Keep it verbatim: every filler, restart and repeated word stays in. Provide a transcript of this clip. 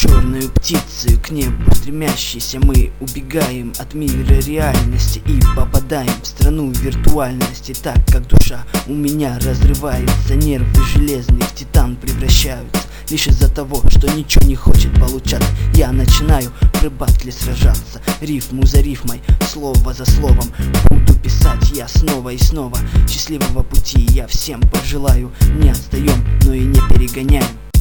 черную птицей к небу стремящейся, мы убегаем от мира реальности и попадаем в страну виртуальности. Так как душа у меня разрывается, нервы железные в титан превращаются. Лишь из-за того, что ничего не хочет получаться, я начинаю в рэп-баттле сражаться. Рифму за рифмой, слово за словом буду писать я снова и снова. Счастливого пути я всем пожелаю. Не отстаем, но и не перегоняем.